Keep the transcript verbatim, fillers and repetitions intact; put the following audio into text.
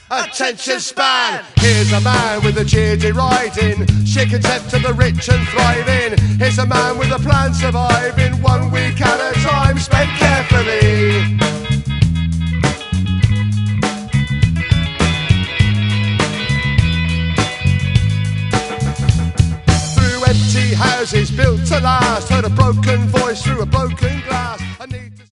Attention span! Here's a man with a cheery riding, sheer contempt of the rich and thriving. Here's a man with a plan surviving, one week at a time spent carefully. Through empty houses built to last, heard a broken voice through a broken glass. I need